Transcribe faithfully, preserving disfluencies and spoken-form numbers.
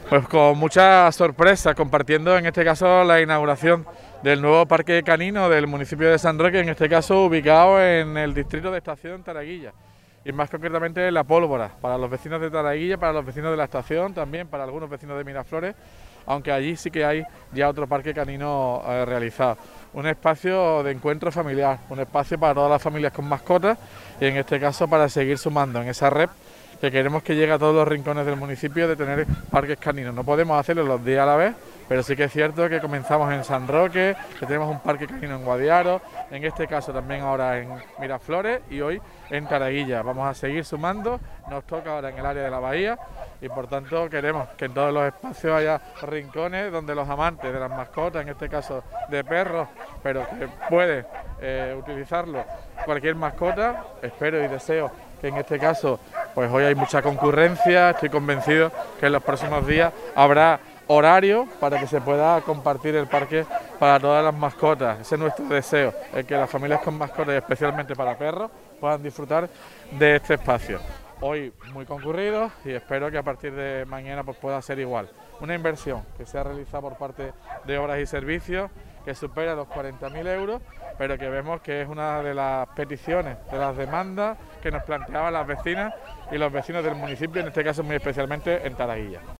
Pues con mucha sorpresa, compartiendo en este caso la inauguración del nuevo parque canino del municipio de San Roque, en este caso ubicado en el distrito de Estación Taraguilla, y más concretamente en La Pólvora, para los vecinos de Taraguilla, para los vecinos de la estación, también para algunos vecinos de Miraflores, aunque allí sí que hay ya otro parque canino eh, realizado. Un espacio de encuentro familiar, un espacio para todas las familias con mascotas y en este caso para seguir sumando en esa red que queremos que llegue a todos los rincones del municipio de tener parques caninos. No podemos hacerlo los días a la vez, pero sí que es cierto que comenzamos en San Roque, que tenemos un parque canino en Guadiaro, en este caso también ahora en Miraflores y hoy en Taraguilla. Vamos a seguir sumando, nos toca ahora en el área de la bahía y por tanto queremos que en todos los espacios haya rincones donde los amantes de las mascotas, en este caso de perros, pero que puede eh, utilizarlo cualquier mascota, espero y deseo que en este caso pues hoy hay mucha concurrencia, estoy convencido que en los próximos días habrá horario para que se pueda compartir el parque para todas las mascotas. Ese es nuestro deseo, el que las familias con mascotas y especialmente para perros puedan disfrutar de este espacio. Hoy muy concurrido y espero que a partir de mañana pues pueda ser igual. Una inversión que se ha realizado por parte de Obras y Servicios que supera los cuarenta mil euros, pero que vemos que es una de las peticiones, de las demandas que nos planteaban las vecinas y los vecinos del municipio, en este caso muy especialmente en Taraguilla.